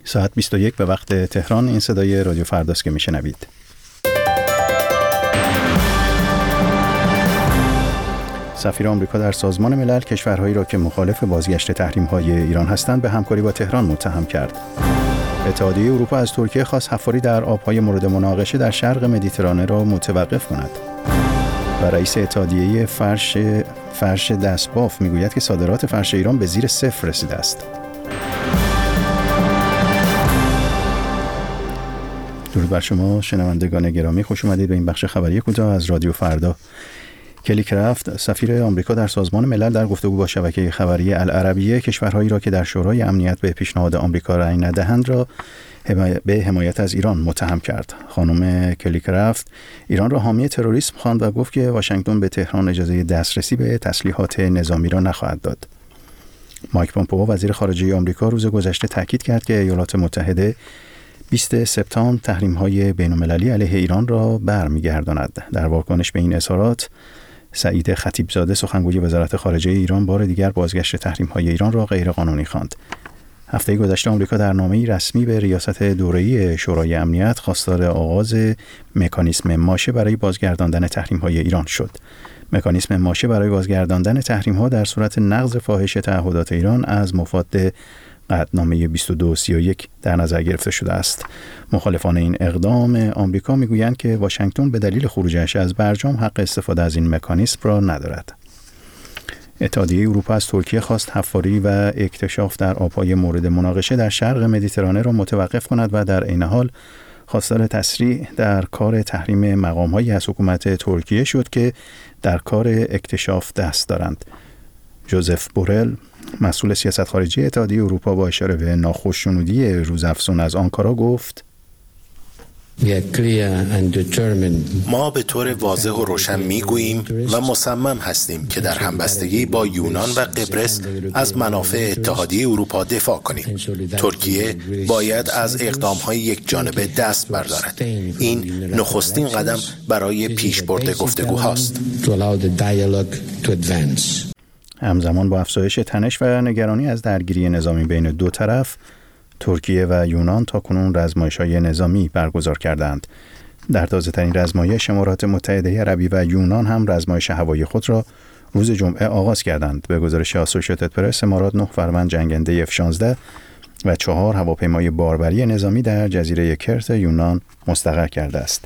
ساعت 21 به وقت تهران. این صدای رادیو فرداست که میشنوید. سفیر آمریکا در سازمان ملل کشورهایی را که مخالف بازگشت تحریم‌های ایران هستند به همکاری با تهران متهم کرد. اتحادیه اروپا از ترکیه خواست حفاری در آب‌های مورد مناقشه در شرق مدیترانه را متوقف کند. و رئیس اتحادیه فرش دستباف میگوید که صادرات فرش ایران به زیر صفر رسیده است. درود بر شما شنوندگان گرامی، خوش اومدید به این بخش خبری کوتاه از رادیو فردا. کلی کرافت، سفیر آمریکا در سازمان ملل، در گفتگو با شبکه خبری العربیه کشورهایی را که در شورای امنیت به پیشنهاد آمریکا رأی ندهند را به حمایت از ایران متهم کرد. خانم کلی کرافت ایران را حامی تروریسم خواند و گفت که واشنگتن به تهران اجازه دسترسی به تسلیحات نظامی را نخواهد داد. مایک پومپئو وزیر خارجه آمریکا روز گذشته تاکید کرد که ایالات متحده 20 سپتامبر تحریم‌های بین‌المللی علیه ایران را برمیگرداند. در واکنش به این اظهارات، سعید خطیبزاده سخنگوی وزارت خارجه ایران بار دیگر بازگشت تحریم‌های ایران را غیرقانونی خواند. هفته گذشته آمریکا در نامه‌ای رسمی به ریاست دوره‌ای شورای امنیت خواستار آغاز مکانیسم ماشه برای بازگرداندن تحریم‌های ایران شد. مکانیسم ماشه برای بازگرداندن تحریم‌ها در صورت نقض فاحش تعهدات ایران از مفاد قطعنامه 2231 در نظر گرفته شده است. مخالفان این اقدام آمریکا میگویند که واشنگتن به دلیل خروجش از برجام حق استفاده از این مکانیسم را ندارد. اتحادیه اروپا از ترکیه خواست حفاری و اکتشاف در آب‌های مورد مناقشه در شرق مدیترانه را متوقف کند و در عین حال خواستار تسریع در کار تحریم مقام‌هایی از حکومت ترکیه شد که در کار اکتشاف دست دارند. جوزف بورل، مسئول سیاست خارجی اتحادیه اروپا، با اشاره به ناخوشنودی روزافزون از آنکارا گفت: ما به طور واضح و روشن میگوییم و مصمم هستیم که در همبستگی با یونان و قبرس از منافع اتحادیه اروپا دفاع کنیم. ترکیه باید از اقدام‌های یک جانبه دست بردارد. این نخستین قدم برای پیشبرد گفتگوهاست. همزمان با افزایش تنش و نگرانی از درگیری نظامی بین دو طرف، ترکیه و یونان تاکنون رزمایش‌های نظامی برگزار کردند. در تازه‌ترین رزمایش امارات متحده عربی و یونان هم رزمایش هوایی خود را روز جمعه آغاز کردند. به گزارش آسوشییتد پرس، امارات 9 فروند جنگنده F-16 و 4 هواپیمای باربری نظامی در جزیره کرت یونان مستقر کرده است.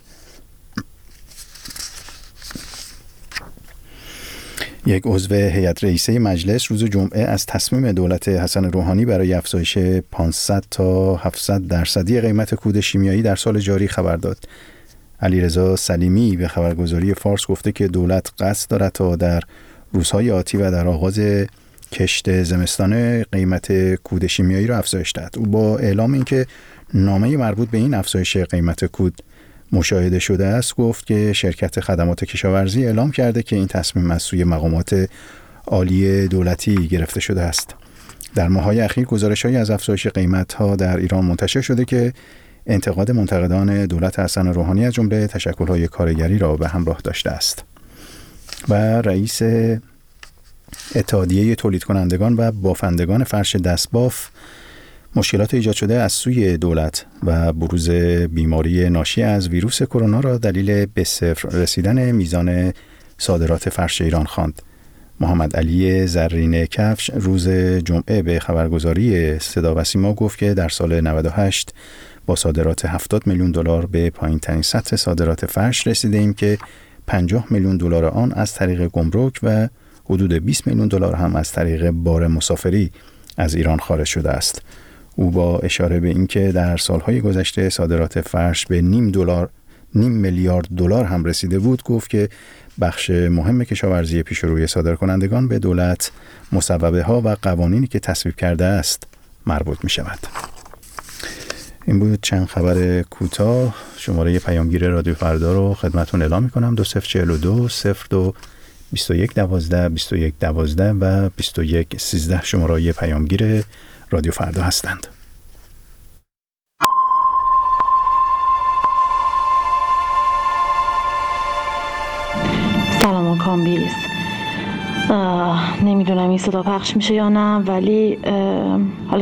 یک عضو هیئت رئیسه مجلس روز جمعه از تصمیم دولت حسن روحانی برای افزایش 500 تا 700% قیمت کود شیمیایی در سال جاری خبر داد. علیرضا سلیمی به خبرگزاری فارس گفته که دولت قصد دارد تا در روزهای آتی و در آغاز کشت زمستانه قیمت کود شیمیایی را افزایش دهد. او با اعلام اینکه نامه مربوط به این افزایش قیمت کود مشاهده شده است گفت که شرکت خدمات کشاورزی اعلام کرده که این تصمیم از سوی مقامات عالی دولتی گرفته شده است. در ماه‌های اخیر گزارش‌هایی از افزایش قیمت‌ها در ایران منتشر شده که انتقاد منتقدان دولت حسن روحانی از جمله تشکل‌های کارگری را به همراه داشته است. و رئیس اتحادیه تولید کنندگان و بافندگان فرش دستباف مشکلات ایجاد شده از سوی دولت و بروز بیماری ناشی از ویروس کرونا را دلیل به صفر رسیدن میزان صادرات فرش ایران خواند. محمد علی زرین کفش روز جمعه به خبرگزاری صدا و سیما گفت که در سال 98 با صادرات 70 میلیون دلار به پایین‌ترین سطح صادرات فرش رسیده ایم که 50 میلیون دلار آن از طریق گمرک و حدود 20 میلیون دلار هم از طریق بار مسافری از ایران خارج شده است. او با اشاره به اینکه در سالهای گذشته صادرات فرش به نیم میلیارد دلار هم رسیده بود گفت که بخش مهم کشاورزی پیش روی صادرکنندگان به دولت مصوبه ها و قوانینی که تصویب کرده است مربوط می شود. این بود چند خبر کوتاه. شماره پیامگیر رادیو فردا رو خدمتون اعلام می کنم: 2042 02 21 12 21 12 و 21 13 شماره پیامگیر رادیو فردا هستند. سلام آقام بیلیس. نمیدونم این صدا پخش میشه یا نه، ولی حالا